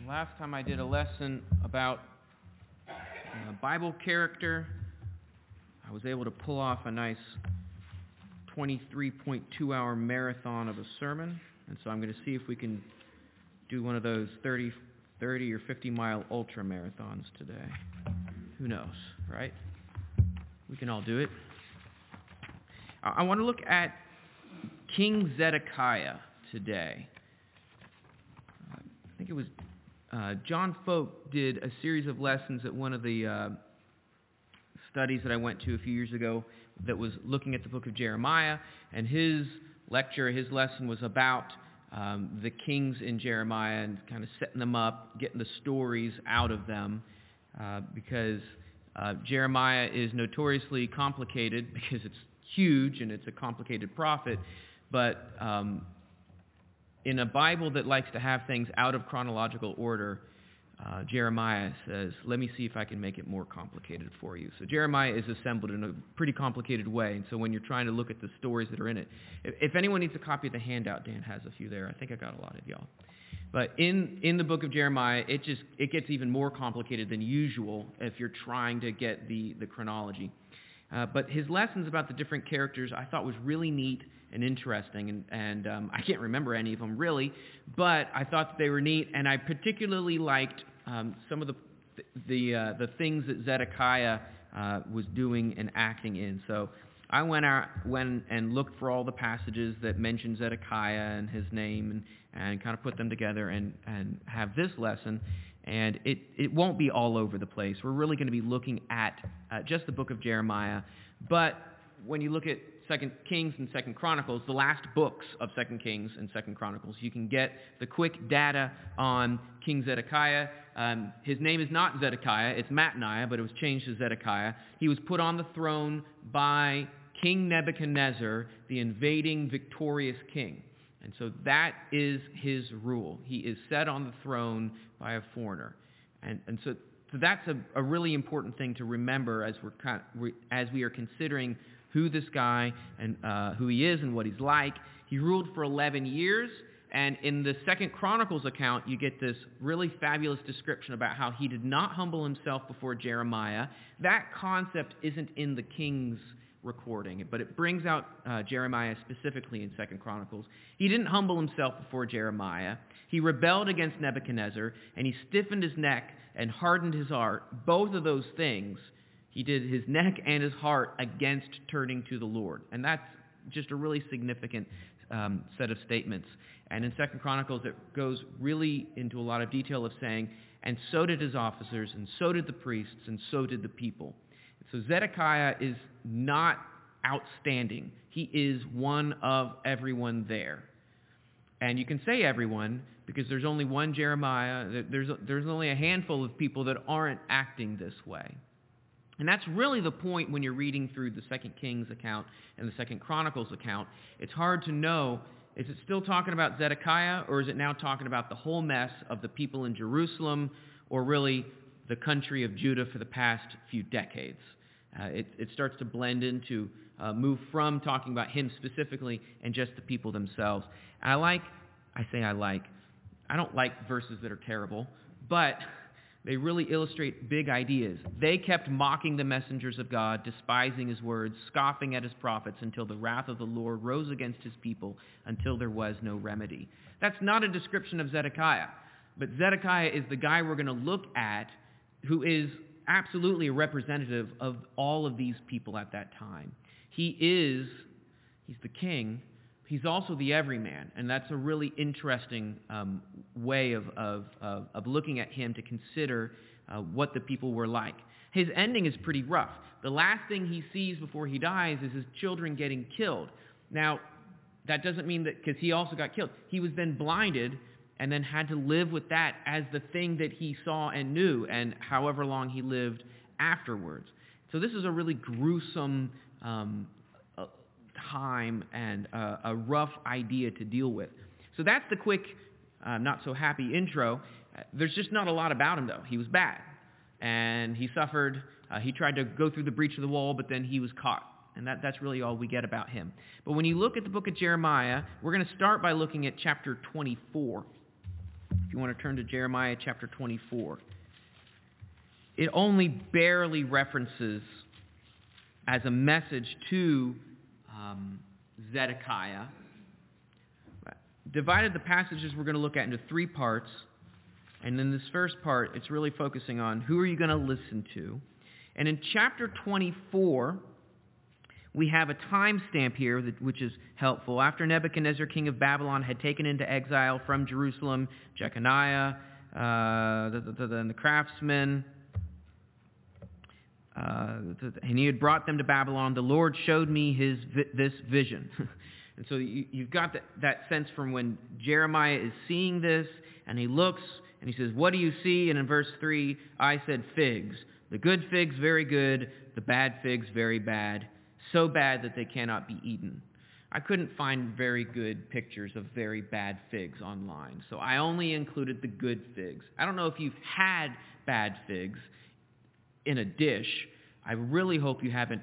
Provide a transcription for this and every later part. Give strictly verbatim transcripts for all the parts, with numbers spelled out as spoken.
last time I did a lesson about uh, Bible character, I was able to pull off a nice twenty-three point two hour marathon of a sermon. And so I'm going to see if we can do one of those thirty, thirty or fifty mile ultra marathons today. Who knows, right? We can all do it. I, I want to look at King Zedekiah today. Uh, I think it was uh, John Folk did a series of lessons at one of the uh, studies that I went to a few years ago that was looking at the book of Jeremiah, and his lecture, his lesson was about um, the kings in Jeremiah and kind of setting them up, getting the stories out of them, uh, because uh, Jeremiah is notoriously complicated because it's huge and it's a complicated prophet, but um, in a Bible that likes to have things out of chronological order, Uh, Jeremiah says, let me see if I can make it more complicated for you. So Jeremiah is assembled in a pretty complicated way, and so when you're trying to look at the stories that are in it, if, if anyone needs a copy of the handout, Dan has a few there. I think I got a lot of y'all. But in, in the book of Jeremiah, it just it gets even more complicated than usual if you're trying to get the, the chronology. Uh, but his lessons about the different characters I thought was really neat and interesting, and, and um, I can't remember any of them really, but I thought that they were neat, and I particularly liked um, some of the the uh, the things that Zedekiah uh, was doing and acting in. So I went out went and looked for all the passages that mention Zedekiah and his name, and, and kind of put them together and, and have this lesson. And it, it won't be all over the place. We're really going to be looking at uh, just the book of Jeremiah. But when you look at Second Kings and Second Chronicles, the last books of Second Kings and Second Chronicles, you can get the quick data on King Zedekiah. Um, his name is not Zedekiah, it's Mattaniah, but it was changed to Zedekiah. He was put on the throne by King Nebuchadnezzar, the invading victorious king. And so that is his rule. He is set on the throne by a foreigner. And, and so, so that's a, a really important thing to remember as, we're kind of, as we are considering who this guy and uh, who he is and what he's like. He ruled for eleven years, and in the Second Chronicles account, you get this really fabulous description about how he did not humble himself before Jeremiah. That concept isn't in the King's recording, but it brings out uh, Jeremiah specifically in Second Chronicles. He didn't humble himself before Jeremiah. He rebelled against Nebuchadnezzar, and he stiffened his neck and hardened his heart. Both of those things, he did his neck and his heart against turning to the Lord. And that's just a really significant um, set of statements. And in Second Chronicles, it goes really into a lot of detail of saying, and so did his officers, and so did the priests, and so did the people. So Zedekiah is not outstanding. He is one of everyone there. And you can say everyone because there's only one Jeremiah. There's, there's only a handful of people that aren't acting this way. And that's really the point when you're reading through the Second Kings account and the Second Chronicles account. It's hard to know, is it still talking about Zedekiah, or is it now talking about the whole mess of the people in Jerusalem, or really the country of Judah for the past few decades? Uh, it, it starts to blend into, uh, move from talking about him specifically and just the people themselves. And I like, I say I like, I don't like verses that are terrible, but they really illustrate big ideas. They kept mocking the messengers of God, despising his words, scoffing at his prophets, until the wrath of the Lord rose against his people, until there was no remedy. That's not a description of Zedekiah, but Zedekiah is the guy we're going to look at who is absolutely a representative of all of these people at that time. He is, he's the king, he's also the everyman, and that's a really interesting um, way of, of, of, of looking at him to consider uh, what the people were like. His ending is pretty rough. The last thing he sees before he dies is his children getting killed. Now, that doesn't mean that, because he also got killed. He was then blinded and then had to live with that as the thing that he saw and knew, and however long he lived afterwards. So this is a really gruesome um, uh, time and uh, a rough idea to deal with. So that's the quick, uh, not so happy intro. Uh, there's just not a lot about him, though. He was bad, and he suffered. Uh, he tried to go through the breach of the wall, but then he was caught. And that, that's really all we get about him. But when you look at the book of Jeremiah, we're going to start by looking at chapter twenty-four. If you want to turn to Jeremiah chapter twenty-four. It only barely references as a message to um, Zedekiah. Divided the passages we're going to look at into three parts. And in this first part, it's really focusing on who are you going to listen to. And in chapter twenty-four, we have a timestamp here, that, which is helpful. After Nebuchadnezzar, king of Babylon, had taken into exile from Jerusalem Jeconiah, uh, the, the, the, the craftsmen, uh, and he had brought them to Babylon, the Lord showed me his this vision. And so you, you've got that, that sense from when Jeremiah is seeing this, and he looks, and he says, what do you see? And in verse three, I said figs. The good figs, very good. The bad figs, very bad. So bad that they cannot be eaten. I couldn't find very good pictures of very bad figs online, so I only included the good figs. I don't know if you've had bad figs in a dish. I really hope you haven't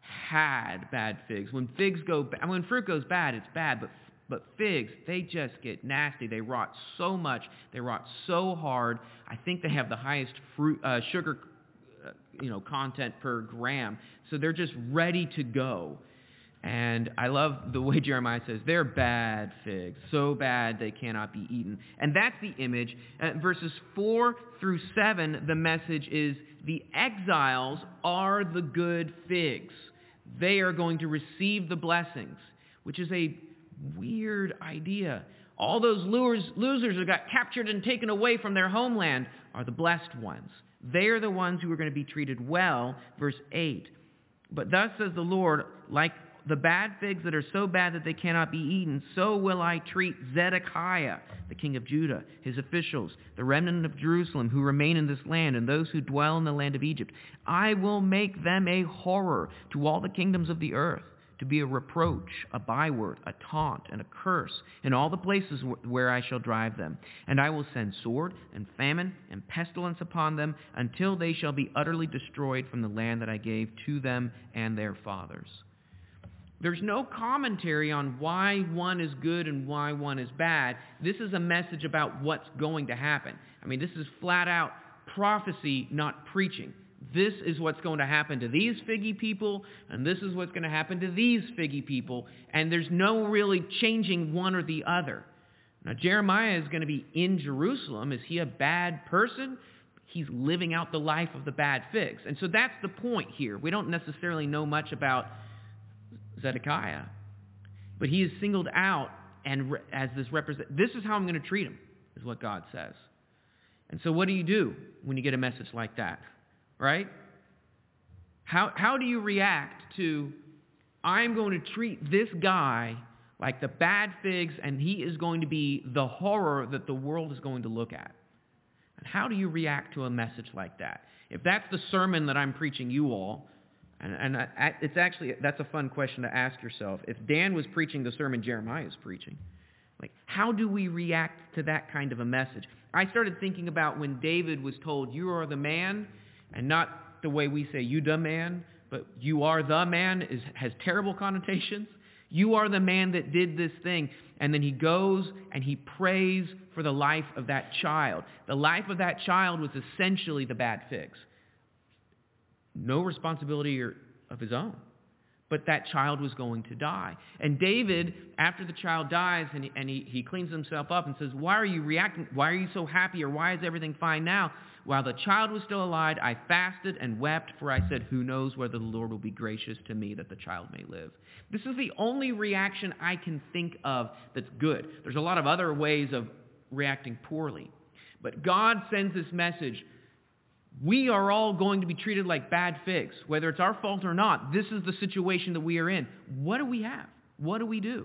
had bad figs. When figs go, ba- when fruit goes bad, it's bad, but but figs, they just get nasty. They rot so much. They rot so hard. I think they have the highest fruit uh, sugar, uh, you know, content per gram. So they're just ready to go. And I love the way Jeremiah says, they're bad figs, so bad they cannot be eaten. And that's the image. Uh, verses four through seven, the message is, the exiles are the good figs. They are going to receive the blessings, which is a weird idea. All those losers, losers who got captured and taken away from their homeland are the blessed ones. They are the ones who are going to be treated well. Verse eight. But thus says the Lord, like the bad figs that are so bad that they cannot be eaten, so will I treat Zedekiah, the king of Judah, his officials, the remnant of Jerusalem who remain in this land, and those who dwell in the land of Egypt. I will make them a horror to all the kingdoms of the earth, to be a reproach, a byword, a taunt, and a curse in all the places where I shall drive them. And I will send sword and famine and pestilence upon them until they shall be utterly destroyed from the land that I gave to them and their fathers. There's no commentary on why one is good and why one is bad. This is a message about what's going to happen. I mean, this is flat out prophecy, not preaching. This is what's going to happen to these figgy people, and this is what's going to happen to these figgy people, and there's no really changing one or the other. Now, Jeremiah is going to be in Jerusalem. Is he a bad person? He's living out the life of the bad figs. And so that's the point here. We don't necessarily know much about Zedekiah, but he is singled out and re- as this represent. This is how I'm going to treat him, is what God says. And so what do you do when you get a message like that? Right? How how do you react to, I'm going to treat this guy like the bad figs, and he is going to be the horror that the world is going to look at? And how do you react to a message like that? If that's the sermon that I'm preaching you all, and, and I, it's actually, that's a fun question to ask yourself. If Dan was preaching the sermon Jeremiah is preaching, like, how do we react to that kind of a message? I started thinking about when David was told, you are the man, and not the way we say, you the man, but you are the man is, has terrible connotations. You are the man that did this thing. And then he goes and he prays for the life of that child. The life of that child was essentially the bad figs. No responsibility or, of his own. But that child was going to die. And David, after the child dies, and, he, and he, he cleans himself up and says, why are you reacting? Why are you so happy? Or why is everything fine now? While the child was still alive, I fasted and wept, for I said, who knows whether the Lord will be gracious to me that the child may live. This is the only reaction I can think of that's good. There's a lot of other ways of reacting poorly. But God sends this message. We are all going to be treated like bad figs. Whether it's our fault or not, this is the situation that we are in. What do we have? What do we do?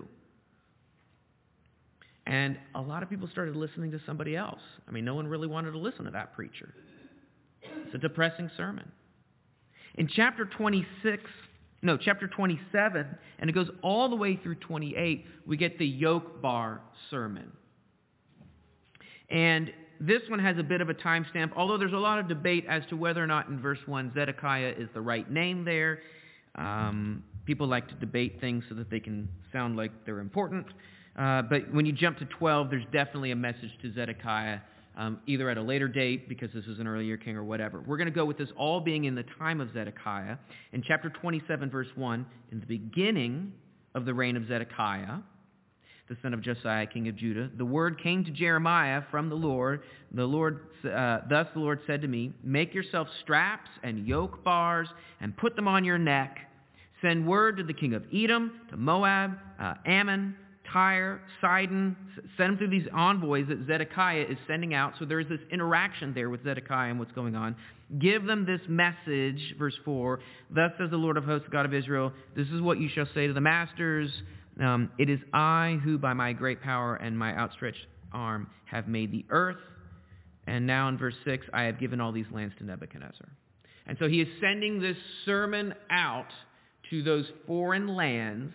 And a lot of people started listening to somebody else. I mean, no one really wanted to listen to that preacher. It's a depressing sermon. In chapter twenty-six, no, chapter twenty-seven, and it goes all the way through twenty-eight, we get the yoke bar sermon. And this one has a bit of a timestamp, although there's a lot of debate as to whether or not in verse one Zedekiah is the right name there. Um, people like to debate things so that they can sound like they're important. Uh, but when you jump to twelve, there's definitely a message to Zedekiah, um, either at a later date, because this is an earlier king, or whatever. We're going to go with this all being in the time of Zedekiah. In chapter twenty-seven, verse one, in the beginning of the reign of Zedekiah, the son of Josiah, king of Judah, the word came to Jeremiah from the Lord. The Lord, uh, thus the Lord said to me, make yourself straps and yoke bars and put them on your neck. Send word to the king of Edom, to Moab, uh, Ammon, Tyre, Sidon. Send them through these envoys that Zedekiah is sending out. So there's this interaction there with Zedekiah and what's going on. Give them this message, verse four. Thus says the Lord of hosts, God of Israel, this is what you shall say to the masters. Um, it is I who by my great power and my outstretched arm have made the earth. And now in verse six, I have given all these lands to Nebuchadnezzar. And so he is sending this sermon out to those foreign lands.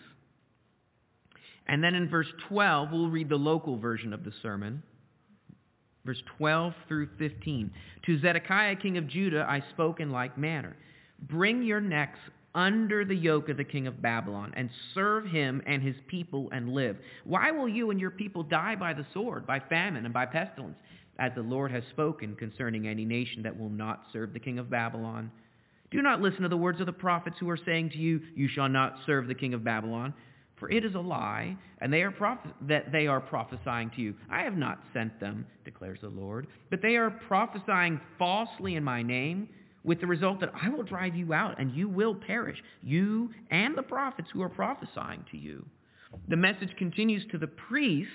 And then in verse twelve, we'll read the local version of the sermon. Verse twelve through fifteen. To Zedekiah, king of Judah, I spoke in like manner. Bring your necks under the yoke of the king of Babylon, and serve him and his people and live. Why will you and your people die by the sword, by famine, and by pestilence, as the Lord has spoken concerning any nation that will not serve the king of Babylon? Do not listen to the words of the prophets who are saying to you, you shall not serve the king of Babylon, for it is a lie, and they are proph- that they are prophesying to you. I have not sent them, declares the Lord, but they are prophesying falsely in my name, with the result that I will drive you out and you will perish, you and the prophets who are prophesying to you. The message continues to the priests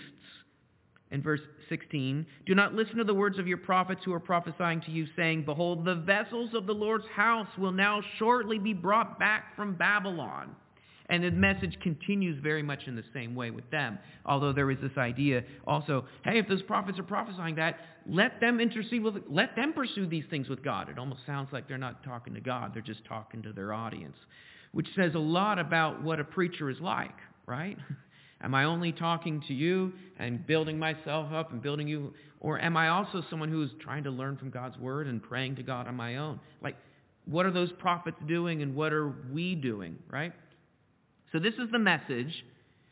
in verse sixteen. Do not listen to the words of your prophets who are prophesying to you, saying, behold, the vessels of the Lord's house will now shortly be brought back from Babylon. And the message continues very much in the same way with them. Although there is this idea also, hey, if those prophets are prophesying that, let them intercede with, let them pursue these things with God. It almost sounds like they're not talking to God. They're just talking to their audience, which says a lot about what a preacher is like, right? Am I only talking to you and building myself up and building you? Or am I also someone who is trying to learn from God's word and praying to God on my own? Like, what are those prophets doing and what are we doing, right? So this is the message.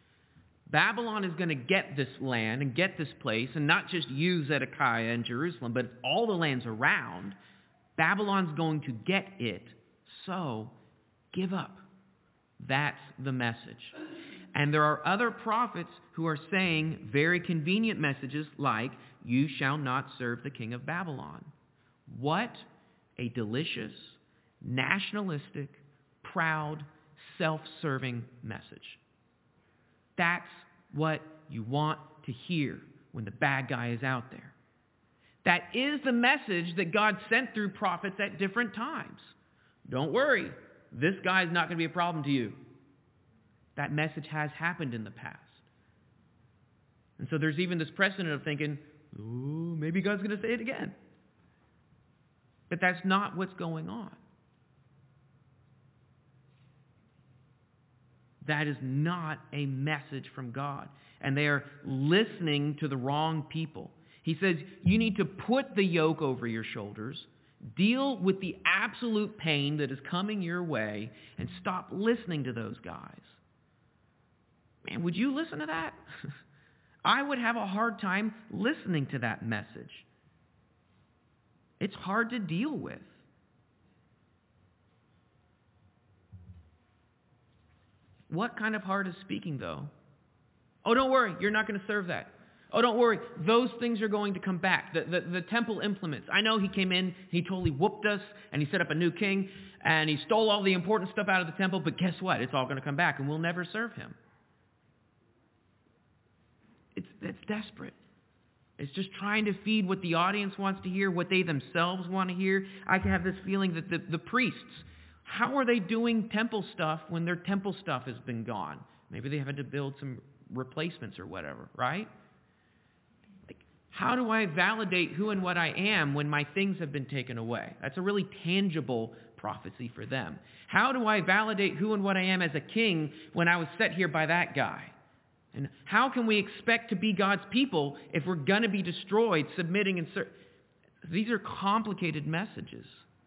Babylon is going to get this land and get this place, and not just you, Zedekiah, and Jerusalem, but all the lands around. Babylon's going to get it. So give up. That's the message. And there are other prophets who are saying very convenient messages like, you shall not serve the king of Babylon. What a delicious, nationalistic, proud, self-serving message. That's what you want to hear when the bad guy is out there. That is the message that God sent through prophets at different times. Don't worry, this guy is not going to be a problem to you. That message has happened in the past. And so there's even this precedent of thinking, ooh, maybe God's going to say it again. But that's not what's going on. That is not a message from God. And they are listening to the wrong people. He says, you need to put the yoke over your shoulders, deal with the absolute pain that is coming your way, and stop listening to those guys. Man, would you listen to that? I would have a hard time listening to that message. It's hard to deal with. What kind of heart is speaking, though? Oh, don't worry, you're not going to serve that. Oh, don't worry, those things are going to come back. The, the, the temple implements. I know he came in, he totally whooped us, and he set up a new king, and he stole all the important stuff out of the temple, but guess what? It's all going to come back, and we'll never serve him. It's, it's desperate. It's just trying to feed what the audience wants to hear, what they themselves want to hear. I can have this feeling that the, the priests, how are they doing temple stuff when their temple stuff has been gone? Maybe they had to build some replacements or whatever, right? Like, how do I validate who and what I am when my things have been taken away? That's a really tangible prophecy for them. How do I validate who and what I am as a king when I was set here by that guy? And how can we expect to be God's people if we're going to be destroyed, submitting and ser- These are complicated messages.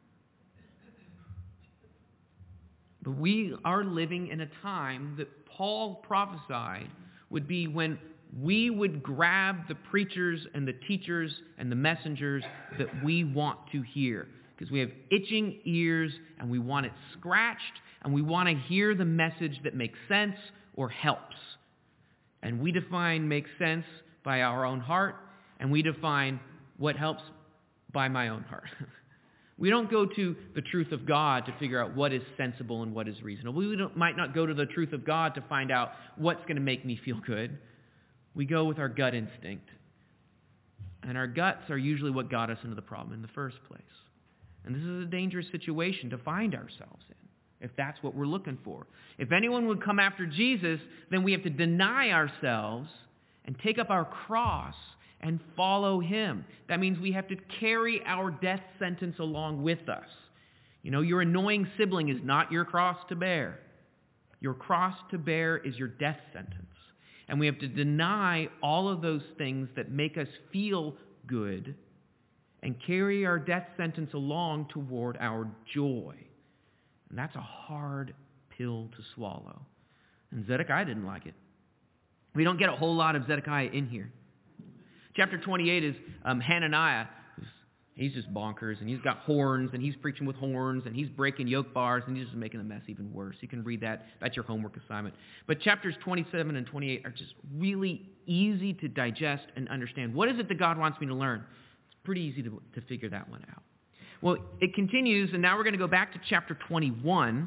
But we are living in a time that Paul prophesied would be when we would grab the preachers and the teachers and the messengers that we want to hear. Because we have itching ears and we want it scratched and we want to hear the message that makes sense or helps. And we define makes sense by our own heart, and we define what helps by my own heart. We don't go to the truth of God to figure out what is sensible and what is reasonable. We don't, might not go to the truth of God to find out what's going to make me feel good. We go with our gut instinct. And our guts are usually what got us into the problem in the first place. And this is a dangerous situation to find ourselves in, if that's what we're looking for. If anyone would come after Jesus, then we have to deny ourselves and take up our cross and follow him. That means we have to carry our death sentence along with us. You know, your annoying sibling is not your cross to bear. Your cross to bear is your death sentence. And we have to deny all of those things that make us feel good and carry our death sentence along toward our joy. And that's a hard pill to swallow. And Zedekiah didn't like it. We don't get a whole lot of Zedekiah in here. Chapter twenty-eight is um, Hananiah. He's just bonkers, and he's got horns, and he's preaching with horns, and he's breaking yoke bars, and he's just making the mess even worse. You can read that. That's your homework assignment. But chapters twenty-seven and twenty-eight are just really easy to digest and understand. What is it that God wants me to learn? It's pretty easy to, to figure that one out. Well, it continues, and now we're going to go back to chapter twenty-one.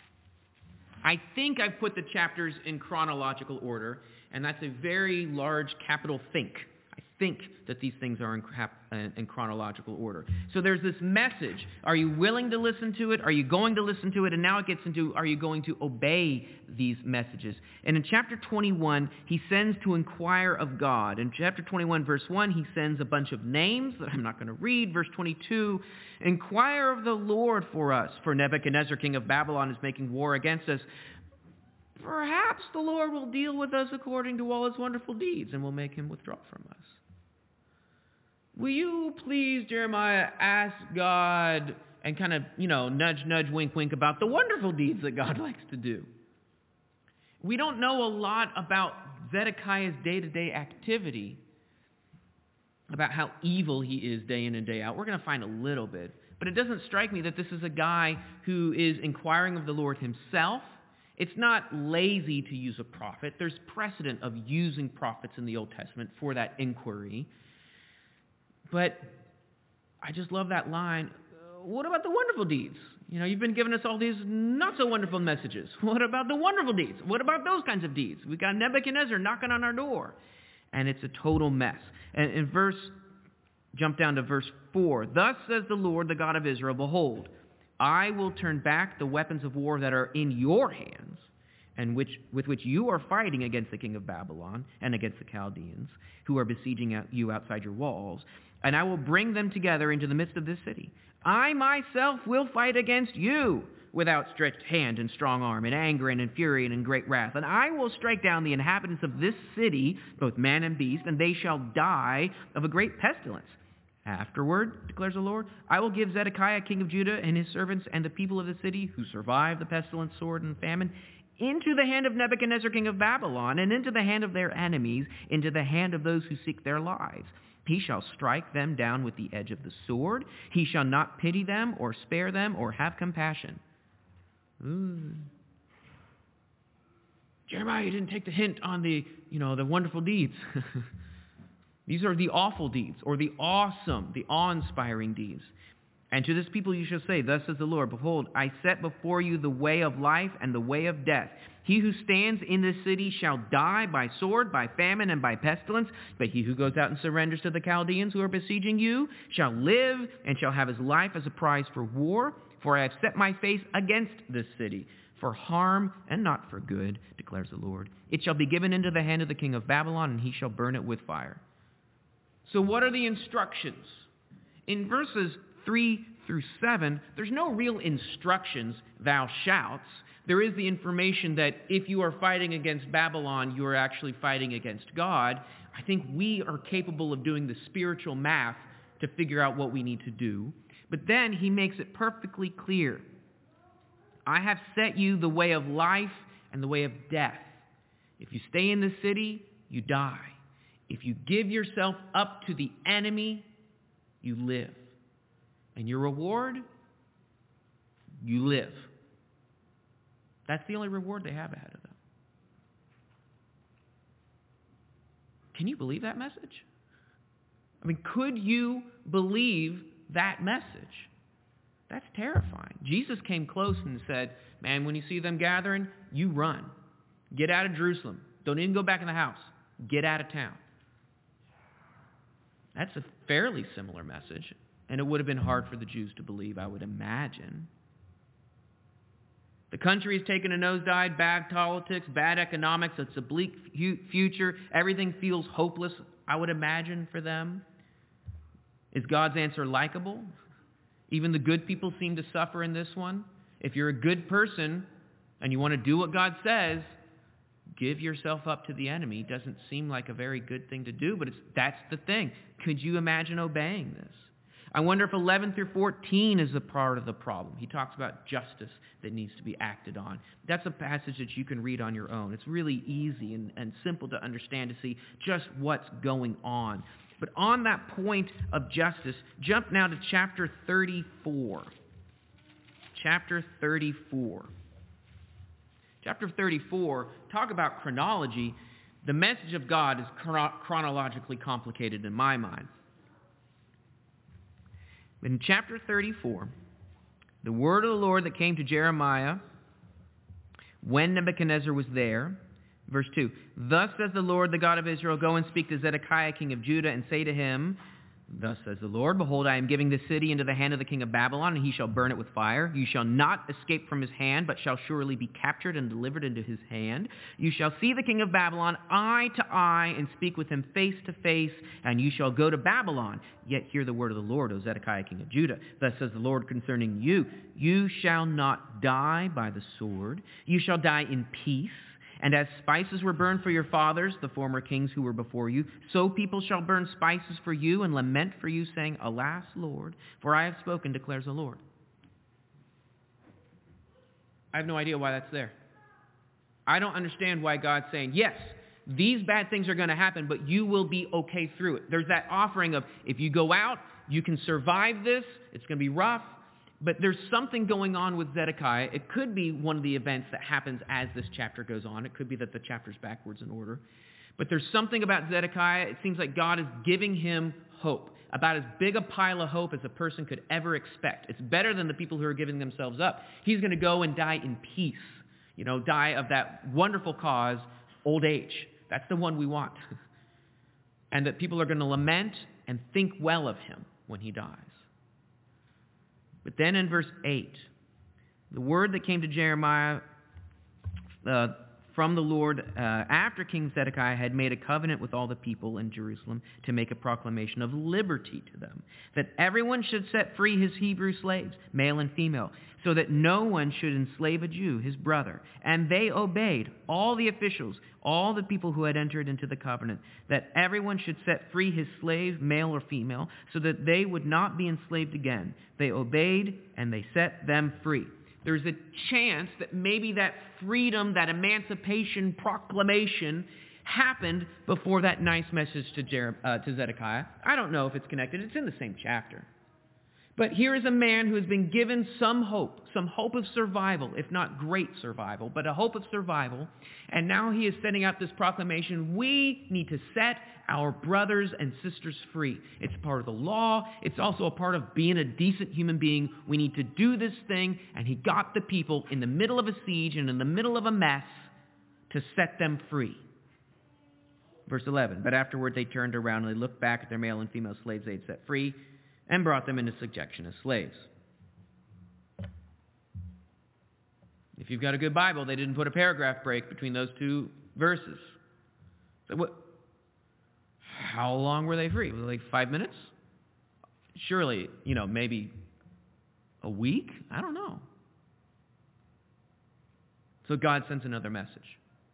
I think I've put the chapters in chronological order, and that's a very large capital think. Think that these things are in, in chronological order. So there's this message. Are you willing to listen to it? Are you going to listen to it? And now it gets into, are you going to obey these messages? And in chapter twenty-one, he sends to inquire of God. In chapter twenty-one, verse one, he sends a bunch of names that I'm not going to read. Verse twenty-two, inquire of the Lord for us, for Nebuchadnezzar, king of Babylon, is making war against us. Perhaps the Lord will deal with us according to all his wonderful deeds, and will make him withdraw from us. Will you please, Jeremiah, ask God and kind of, you know, nudge, nudge, wink, wink about the wonderful deeds that God likes to do? We don't know a lot about Zedekiah's day-to-day activity, about how evil he is day in and day out. We're going to find a little bit. But it doesn't strike me that this is a guy who is inquiring of the Lord himself. It's not lazy to use a prophet. There's precedent of using prophets in the Old Testament for that inquiry. But I just love that line. What about the wonderful deeds? You know, you've been giving us all these not so wonderful messages. What about the wonderful deeds? What about those kinds of deeds? We've got Nebuchadnezzar knocking on our door. And it's a total mess. And in verse, jump down to verse four. Thus says the Lord, the God of Israel, behold, I will turn back the weapons of war that are in your hands, and which, with which you are fighting against the king of Babylon and against the Chaldeans, who are besieging you outside your walls. And I will bring them together into the midst of this city. I myself will fight against you with outstretched hand and strong arm, in anger and in fury and in great wrath. And I will strike down the inhabitants of this city, both man and beast, and they shall die of a great pestilence. Afterward, declares the Lord, I will give Zedekiah, king of Judah, and his servants and the people of the city, who survive the pestilence, sword, and famine, into the hand of Nebuchadnezzar, king of Babylon, and into the hand of their enemies, into the hand of those who seek their lives. He shall strike them down with the edge of the sword. He shall not pity them or spare them or have compassion. Ooh. Jeremiah, you didn't take the hint on the, you know, the wonderful deeds. These are the awful deeds, or the awesome, the awe-inspiring deeds. And to this people you shall say, thus says the Lord, behold, I set before you the way of life and the way of death. He who stands in this city shall die by sword, by famine, and by pestilence. But he who goes out and surrenders to the Chaldeans who are besieging you shall live and shall have his life as a prize for war. For I have set my face against this city, for harm and not for good, declares the Lord. It shall be given into the hand of the king of Babylon, and he shall burn it with fire. So what are the instructions? In verses three through seven, there's no real instructions, thou shalt. There is the information that if you are fighting against Babylon, you are actually fighting against God. I think we are capable of doing the spiritual math to figure out what we need to do. But then he makes it perfectly clear. I have set you the way of life and the way of death. If you stay in the city, you die. If you give yourself up to the enemy, you live. And your reward, you live. That's the only reward they have ahead of them. Can you believe that message? I mean, could you believe that message? That's terrifying. Jesus came close and said, man, when you see them gathering, you run. Get out of Jerusalem. Don't even go back in the house. Get out of town. That's a fairly similar message, and it would have been hard for the Jews to believe, I would imagine. The country has taken a nosedive, bad politics, bad economics, it's a bleak future. Everything feels hopeless, I would imagine, for them. Is God's answer likable? Even the good people seem to suffer in this one. If you're a good person and you want to do what God says, give yourself up to the enemy. Doesn't seem like a very good thing to do, but it's, that's the thing. Could you imagine obeying this? I wonder if eleven through fourteen is a part of the problem. He talks about justice that needs to be acted on. That's a passage that you can read on your own. It's really easy and, and simple to understand, to see just what's going on. But on that point of justice, jump now to chapter thirty-four. Chapter thirty-four. Chapter thirty-four, talk about chronology. The message of God is chron- chronologically complicated in my mind. In chapter thirty-four, the word of the Lord that came to Jeremiah when Nebuchadnezzar was there, verse two, thus says the Lord, the God of Israel, go and speak to Zedekiah, king of Judah, and say to him, thus says the Lord, behold, I am giving this city into the hand of the king of Babylon, and he shall burn it with fire. You shall not escape from his hand, but shall surely be captured and delivered into his hand. You shall see the king of Babylon eye to eye, and speak with him face to face, and you shall go to Babylon. Yet hear the word of the Lord, O Zedekiah, king of Judah. Thus says the Lord concerning you, you shall not die by the sword. You shall die in peace. And as spices were burned for your fathers, the former kings who were before you, so people shall burn spices for you and lament for you, saying, alas, Lord, for I have spoken, declares the Lord. I have no idea why that's there. I don't understand why God's saying, yes, these bad things are going to happen, but you will be okay through it. There's that offering of, if you go out, you can survive this, it's going to be rough. But there's something going on with Zedekiah. It could be one of the events that happens as this chapter goes on. It could be that the chapter's backwards in order. But there's something about Zedekiah. It seems like God is giving him hope, about as big a pile of hope as a person could ever expect. It's better than the people who are giving themselves up. He's going to go and die in peace, you know, die of that wonderful cause, old age. That's the one we want. And that people are going to lament and think well of him when he dies. But then in verse eight, the word that came to Jeremiah uh, from the Lord uh, after King Zedekiah had made a covenant with all the people in Jerusalem to make a proclamation of liberty to them, that everyone should set free his Hebrew slaves, male and female, so that no one should enslave a Jew, his brother. And they obeyed, all the officials, all the people who had entered into the covenant, that everyone should set free his slave, male or female, so that they would not be enslaved again. They obeyed, and they set them free. There's a chance that maybe that freedom, that emancipation proclamation happened before that nice message to, Jer- uh, to Zedekiah. I don't know if it's connected. It's in the same chapter. But here is a man who has been given some hope, some hope of survival, if not great survival, but a hope of survival. And now he is sending out this proclamation, we need to set our brothers and sisters free. It's part of the law. It's also a part of being a decent human being. We need to do this thing. And he got the people in the middle of a siege and in the middle of a mess to set them free. Verse eleven, but afterward they turned around and they looked back at their male and female slaves they had set free, and brought them into subjection as slaves. If you've got a good Bible, they didn't put a paragraph break between those two verses. So what? How long were they free? Was it like five minutes? Surely, you know, maybe a week? I don't know. So God sends another message.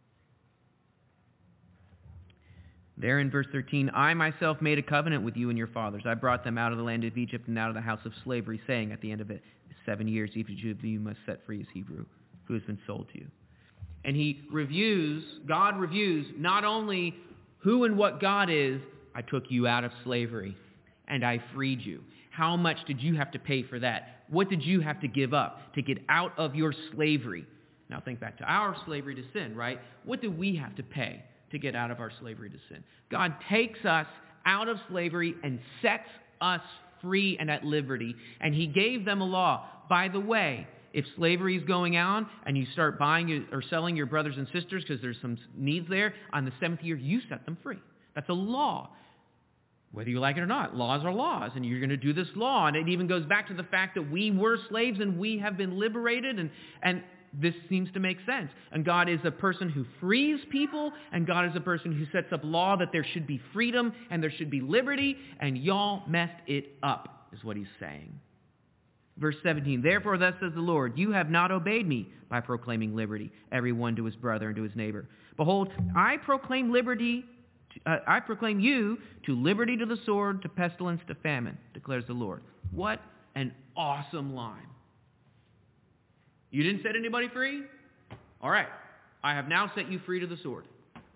There in verse thirteen, I myself made a covenant with you and your fathers. I brought them out of the land of Egypt and out of the house of slavery, saying at the end of it, seven years each of you must set free his Hebrew, who has been sold to you. And he reviews, God reviews not only Who and what God is, I took you out of slavery and I freed you. How much did you have to pay for that? What did you have to give up to get out of your slavery? Now think back to our slavery to sin, right? What do we have to pay to get out of our slavery to sin? God takes us out of slavery and sets us free and at liberty. And he gave them a law. By the way, if slavery is going on and you start buying or selling your brothers and sisters because there's some needs there, on the seventh year, you set them free. That's a law. Whether you like it or not, laws are laws, and you're going to do this law. And it even goes back to the fact that we were slaves and we have been liberated, and, and this seems to make sense. And God is a person who frees people, and God is a person who sets up law that there should be freedom and there should be liberty, and y'all messed it up, is what he's saying. Verse seventeen, therefore thus says the Lord, you have not obeyed me by proclaiming liberty, every one to his brother and to his neighbor. Behold, I proclaim liberty Uh, I proclaim you to liberty, to the sword, to pestilence, to famine, declares the Lord. What an awesome line. You didn't set anybody free? All right. I have now set you free to the sword.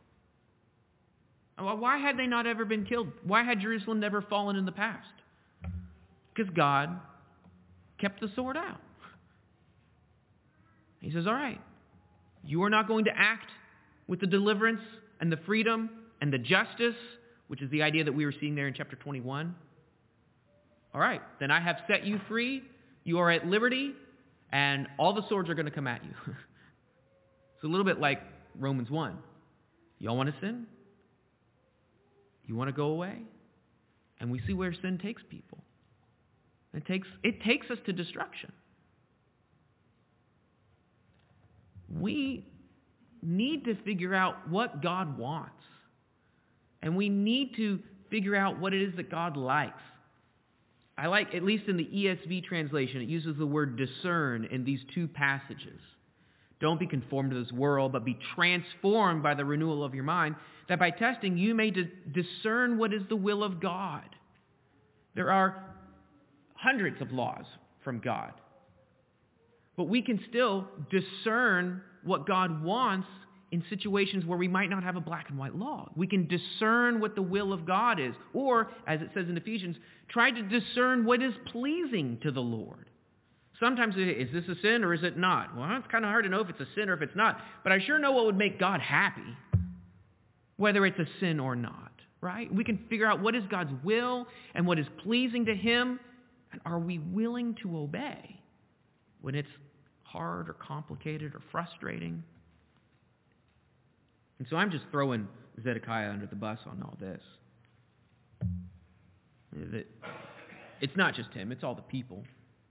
Well, why had they not ever been killed? Why had Jerusalem never fallen in the past? Because God kept the sword out. He says, all right, you are not going to act with the deliverance and the freedom and the justice, which is the idea that we were seeing there in chapter twenty-one. All right, then I have set you free. You are at liberty, and all the swords are going to come at you. It's a little bit like Romans one. Y'all want to sin? You want to go away? And we see where sin takes people. It takes, it takes us to destruction. We need to figure out what God wants. And we need to figure out what it is that God likes. I like, at least in the E S V translation, it uses the word discern in these two passages. Don't be conformed to this world, but be transformed by the renewal of your mind, that by testing you may d- discern what is the will of God. There are hundreds of laws from God, but we can still discern what God wants in situations where we might not have a black and white law. We can discern what the will of God is. Or, as it says in Ephesians, try to discern what is pleasing to the Lord. Sometimes, is this a sin or is it not? Well, it's kind of hard to know if it's a sin or if it's not. But I sure know what would make God happy, whether it's a sin or not, right? We can figure out what is God's will and what is pleasing to him. And are we willing to obey when it's hard or complicated or frustrating? And so I'm just throwing Zedekiah under the bus on all this. It's not just him, it's all the people.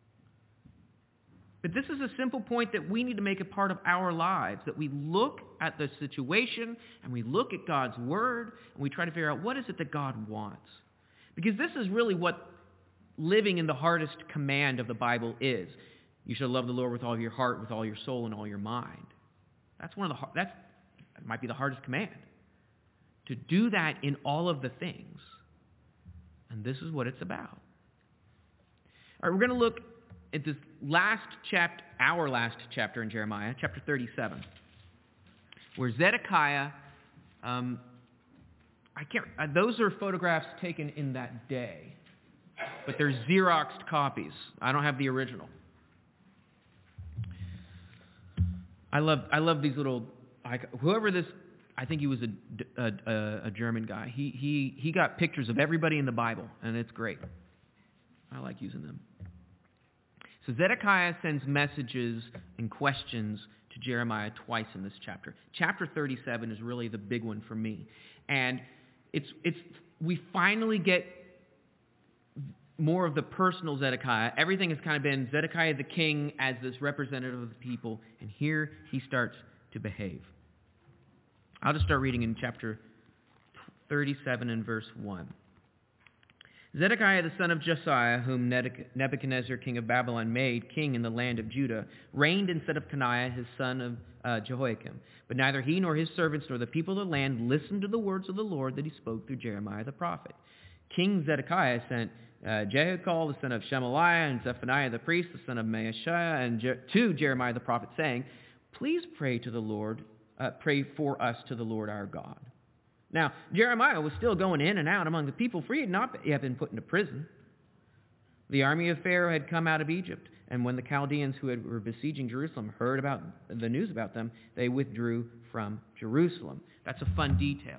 But this is a simple point that we need to make a part of our lives, that we look at the situation and we look at God's word and we try to figure out what is it that God wants. Because this is really what living in the hardest command of the Bible is. You shall love the Lord with all your heart, with all your soul, and all your mind. That's one of the that's It might be the hardest command. To do that in all of the things. And this is what it's about. All right, we're going to look at this last chapter, our last chapter in Jeremiah, chapter thirty-seven, where Zedekiah, um, I can't, uh, those are photographs taken in that day, but they're Xeroxed copies. I don't have the original. I love, I love these little. I, whoever this, I think he was a, a, a German guy. He, he, he got pictures of everybody in the Bible, and it's great. I like using them. So Zedekiah sends messages and questions to Jeremiah twice in this chapter. Chapter thirty-seven is really the big one for me. And it's, it's, we finally get more of the personal Zedekiah. Everything has kind of been Zedekiah the king as this representative of the people, and here he starts to behave. I'll just start reading in chapter thirty-seven and verse one. Zedekiah the son of Josiah, whom Nebuchadnezzar king of Babylon made king in the land of Judah, reigned instead of Coniah his son of uh, Jehoiakim. But neither he nor his servants nor the people of the land listened to the words of the Lord that he spoke through Jeremiah the prophet. King Zedekiah sent uh, Jehiel the son of Shemaliah and Zephaniah the priest, the son of Maashiah, and Je- to Jeremiah the prophet, saying, "Please pray to the Lord, uh, pray for us to the Lord our God." Now, Jeremiah was still going in and out among the people, for he had not yet been put into prison. The army of Pharaoh had come out of Egypt, and when the Chaldeans who had, were besieging Jerusalem heard about the news about them, they withdrew from Jerusalem. That's a fun detail.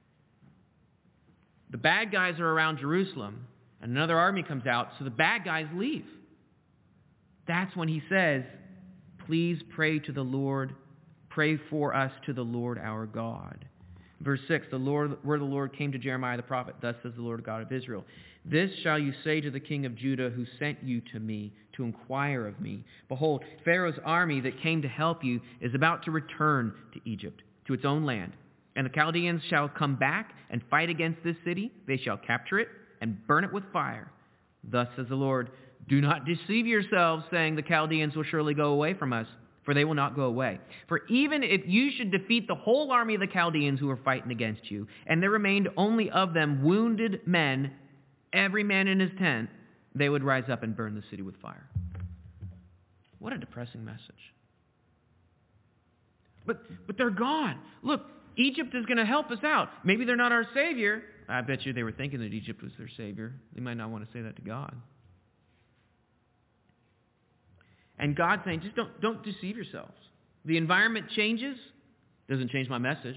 The bad guys are around Jerusalem, and another army comes out, so the bad guys leave. That's when he says, please pray to the Lord, pray for us to the Lord our God. Verse six, the Lord, where the Lord came to Jeremiah the prophet, thus says the Lord God of Israel, this shall you say to the king of Judah who sent you to me to inquire of me. Behold, Pharaoh's army that came to help you is about to return to Egypt, to its own land. And the Chaldeans shall come back and fight against this city. They shall capture it and burn it with fire. Thus says the Lord, do not deceive yourselves, saying the Chaldeans will surely go away from us, for they will not go away. For even if you should defeat the whole army of the Chaldeans who are fighting against you, and there remained only of them wounded men, every man in his tent, they would rise up and burn the city with fire. What a depressing message. But, but they're gone. Look, Egypt is going to help us out. Maybe they're not our Savior. I bet you they were thinking that Egypt was their Savior. They might not want to say that to God. And God's saying, just don't, don't deceive yourselves. The environment changes. Doesn't change my message.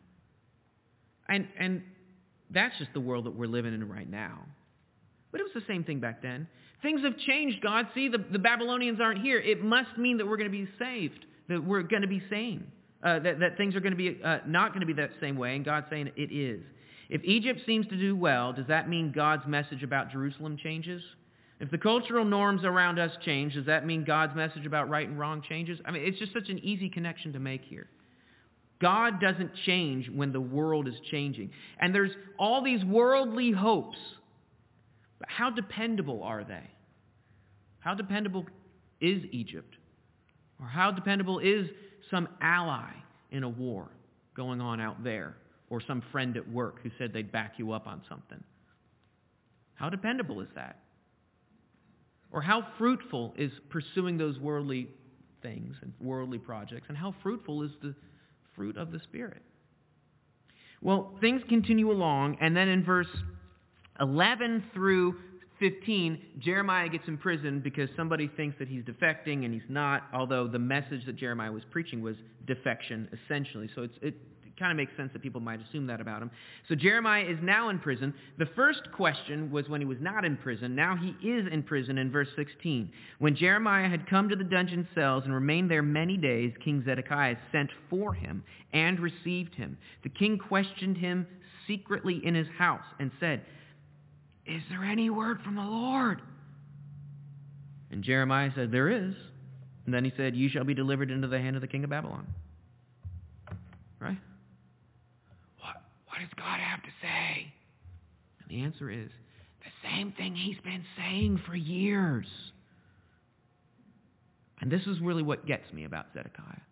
And, and that's just the world that we're living in right now. But it was the same thing back then. Things have changed, God. See, the, the Babylonians aren't here. It must mean that we're going to be saved, that we're going to be sane, uh, that, that things are going to be uh, not going to be that same way. And God's saying it is. If Egypt seems to do well, does that mean God's message about Jerusalem changes? If the cultural norms around us change, does that mean God's message about right and wrong changes? I mean, it's just such an easy connection to make here. God doesn't change when the world is changing. And there's all these worldly hopes. But how dependable are they? How dependable is Egypt? Or how dependable is some ally in a war going on out there? Or some friend at work who said they'd back you up on something? How dependable is that? Or how fruitful is pursuing those worldly things and worldly projects? And how fruitful is the fruit of the Spirit? Well, things continue along, and then in verse eleven through fifteen, Jeremiah gets imprisoned because somebody thinks that he's defecting, and he's not, although the message that Jeremiah was preaching was defection, essentially. So it's, it kind of makes sense that people might assume that about him. So Jeremiah is now in prison. The first question was when he was not in prison. Now he is in prison in verse sixteen. When Jeremiah had come to the dungeon cells and remained there many days, King Zedekiah sent for him and received him. The king questioned him secretly in his house and said, is there any word from the Lord? And Jeremiah said, there is. And then he said, you shall be delivered into the hand of the king of Babylon. Right? What, what does God have to say? And the answer is, the same thing he's been saying for years. And this is really what gets me about Zedekiah.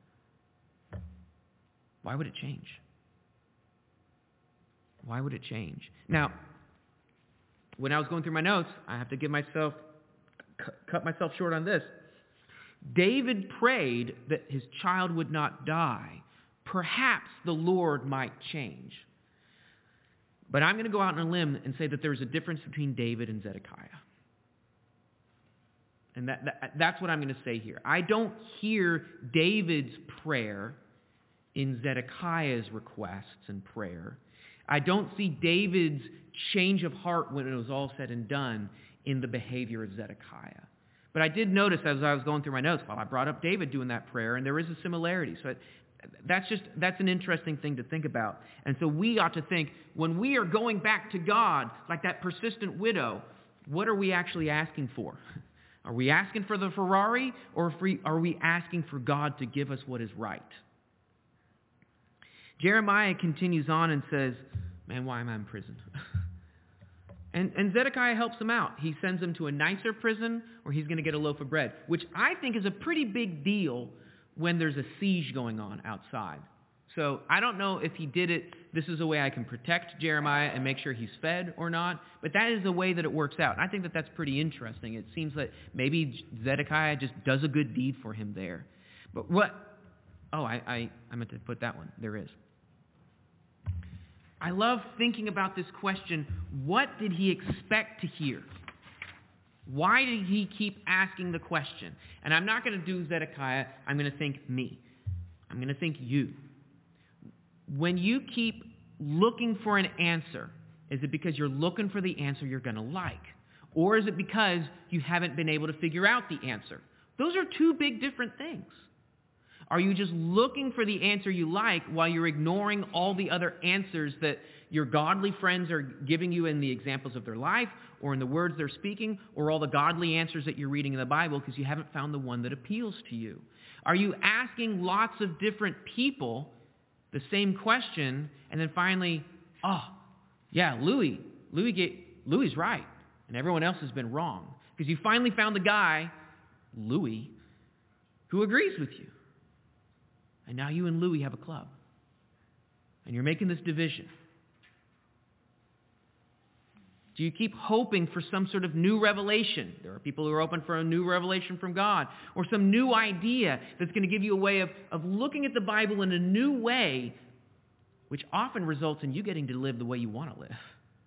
Why would it change? Why would it change? Now, when I was going through my notes, I have to give myself, cu- cut myself short on this. David prayed that his child would not die. Perhaps the Lord might change. But I'm going to go out on a limb and say that there's a difference between David and Zedekiah. And that, that, that's what I'm going to say here. I don't hear David's prayer in Zedekiah's requests and prayer. I don't see David's change of heart when it was all said and done in the behavior of Zedekiah. But I did notice as I was going through my notes, well, I brought up David doing that prayer, and there is a similarity. So it, that's just, that's an interesting thing to think about. And so we ought to think, when we are going back to God, like that persistent widow, what are we actually asking for? Are we asking for the Ferrari, or are we asking for God to give us what is right? Jeremiah continues on and says, man, why am I in prison? and, and Zedekiah helps him out. He sends him to a nicer prison where he's going to get a loaf of bread, which I think is a pretty big deal when there's a siege going on outside. So I don't know if he did it, this is a way I can protect Jeremiah and make sure he's fed or not, but that is the way that it works out. And I think that that's pretty interesting. It seems that maybe Zedekiah just does a good deed for him there. But what? Oh, I, I, I meant to put that one. There is. I love thinking about this question, what did he expect to hear? Why did he keep asking the question? And I'm not going to do Zedekiah, I'm going to think me. I'm going to think you. When you keep looking for an answer, is it because you're looking for the answer you're going to like? Or is it because you haven't been able to figure out the answer? Those are two big different things. Are you just looking for the answer you like while you're ignoring all the other answers that your godly friends are giving you in the examples of their life or in the words they're speaking or all the godly answers that you're reading in the Bible because you haven't found the one that appeals to you? Are you asking lots of different people the same question and then finally, oh, yeah, Louis, Louis get, Louis's right and everyone else has been wrong because you finally found the guy, Louis, who agrees with you. And now you and Louis have a club. And you're making this division. Do you keep hoping for some sort of new revelation? There are people who are open for a new revelation from God. Or some new idea that's going to give you a way of, of looking at the Bible in a new way, which often results in you getting to live the way you want to live.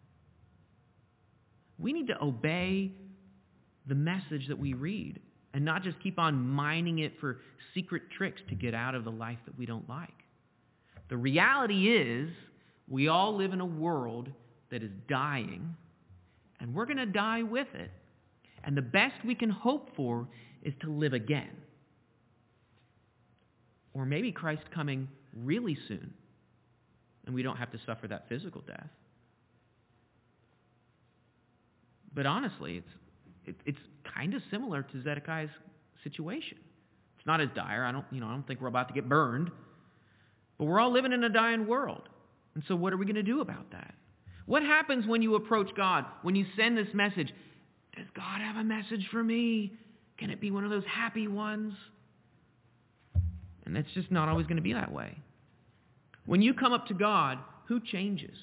We need to obey the message that we read and not just keep on mining it for secret tricks to get out of the life that we don't like. The reality is, we all live in a world that is dying, and we're going to die with it. And the best we can hope for is to live again. Or maybe Christ coming really soon, and we don't have to suffer that physical death. But honestly, it's It, it's kind of similar to Zedekiah's situation. It's not as dire. I don't, you know, I don't think we're about to get burned. But we're all living in a dying world. And so what are we going to do about that? What happens when you approach God, when you send this message? Does God have a message for me? Can it be one of those happy ones? And it's just not always going to be that way. When you come up to God, who changes?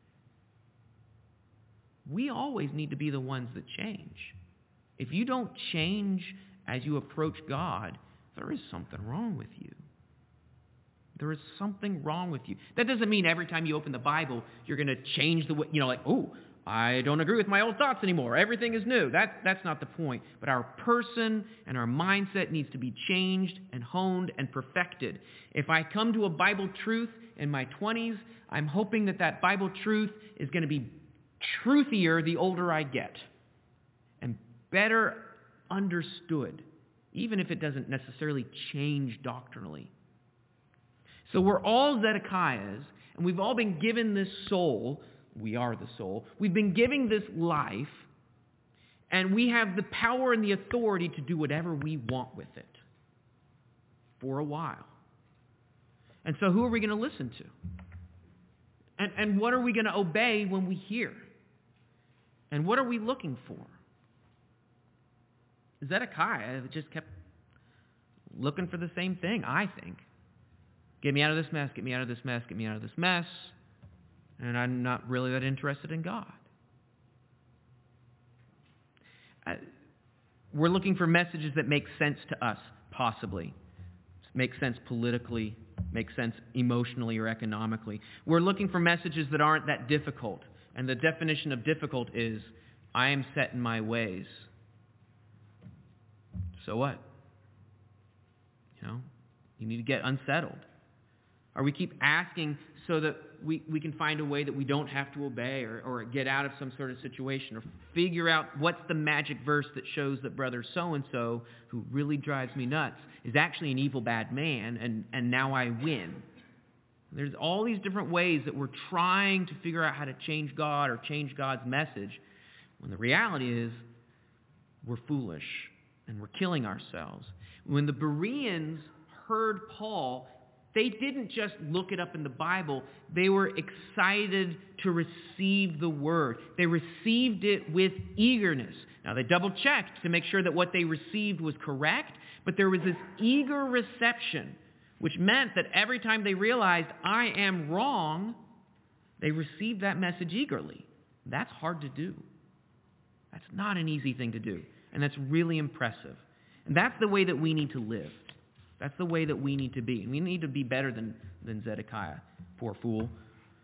We always need to be the ones that change. If you don't change as you approach God, there is something wrong with you. There is something wrong with you. That doesn't mean every time you open the Bible, you're going to change the way, you know, like, oh, I don't agree with my old thoughts anymore. Everything is new. That, that's not the point. But our person and our mindset needs to be changed and honed and perfected. If I come to a Bible truth in my twenties, I'm hoping that that Bible truth is going to be truthier the older I get and better understood, even if it doesn't necessarily change doctrinally. So we're all Zedekiahs, and we've all been given this soul. We are the soul. We've been given this life, and we have the power and the authority to do whatever we want with it for a while. And so who are we going to listen to? And, and what are we going to obey when we hear? And what are we looking for? Zedekiah just kept looking for the same thing, I think. Get me out of this mess, get me out of this mess, get me out of this mess. And I'm not really that interested in God. Uh, we're looking for messages that make sense to us, possibly. Make sense politically, make sense emotionally or economically. We're looking for messages that aren't that difficult. And the definition of difficult is, I am set in my ways. So what? You know, you need to get unsettled. Or we keep asking so that we, we can find a way that we don't have to obey or, or get out of some sort of situation or figure out what's the magic verse that shows that brother so-and-so, who really drives me nuts, is actually an evil bad man, and, and now I win. There's all these different ways that we're trying to figure out how to change God or change God's message, when the reality is we're foolish and we're killing ourselves. When the Bereans heard Paul, they didn't just look it up in the Bible. They were excited to receive the word. They received it with eagerness. Now, they double-checked to make sure that what they received was correct, but there was this eager reception, which meant that every time they realized, I am wrong, they received that message eagerly. That's hard to do. That's not an easy thing to do, and that's really impressive. And that's the way that we need to live. That's the way that we need to be. And we need to be better than, than Zedekiah, poor fool.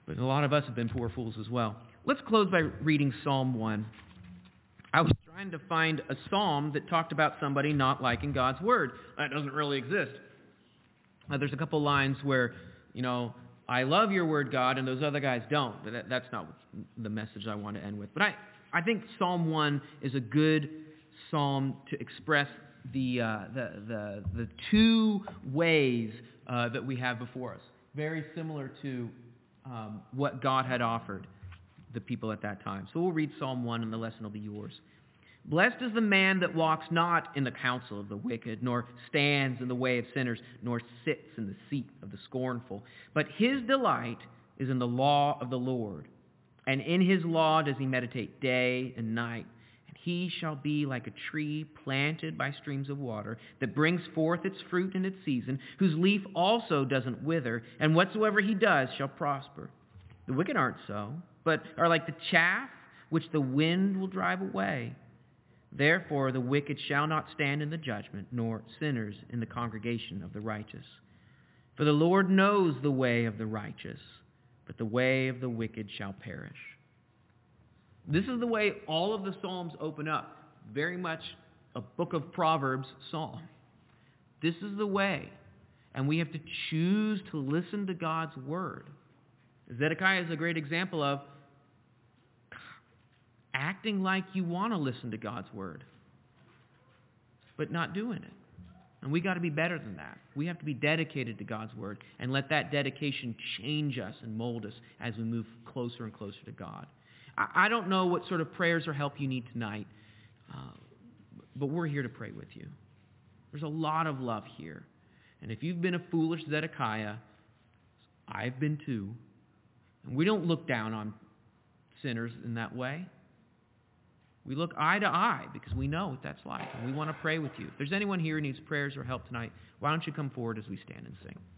But a lot of us have been poor fools as well. Let's close by reading Psalm one. I was trying to find a psalm that talked about somebody not liking God's word. That doesn't really exist. Uh, there's a couple lines where, you know, I love your word, God, and those other guys don't. But that, that's not the message I want to end with. But I, I think Psalm one is a good psalm to express the, uh, the, the, the two ways uh, that we have before us. Very similar to um, what God had offered the people at that time. So we'll read Psalm one and the lesson will be yours. Blessed is the man that walks not in the counsel of the wicked, nor stands in the way of sinners, nor sits in the seat of the scornful. But his delight is in the law of the Lord, and in his law does he meditate day and night. And he shall be like a tree planted by streams of water, that brings forth its fruit in its season, whose leaf also doesn't wither, and whatsoever he does shall prosper. The wicked aren't so, but are like the chaff which the wind will drive away. Therefore the wicked shall not stand in the judgment, nor sinners in the congregation of the righteous. For the Lord knows the way of the righteous, but the way of the wicked shall perish. This is the way all of the Psalms open up. Very much a book of Proverbs psalm. This is the way. And we have to choose to listen to God's word. Zedekiah is a great example of acting like you want to listen to God's word, but not doing it. And we got to be better than that. We have to be dedicated to God's word and let that dedication change us and mold us as we move closer and closer to God. I, I don't know what sort of prayers or help you need tonight, uh, but we're here to pray with you. There's a lot of love here. And if you've been a foolish Zedekiah, I've been too. And we don't look down on sinners in that way. We look eye to eye because we know what that's like, and we want to pray with you. If there's anyone here who needs prayers or help tonight, why don't you come forward as we stand and sing?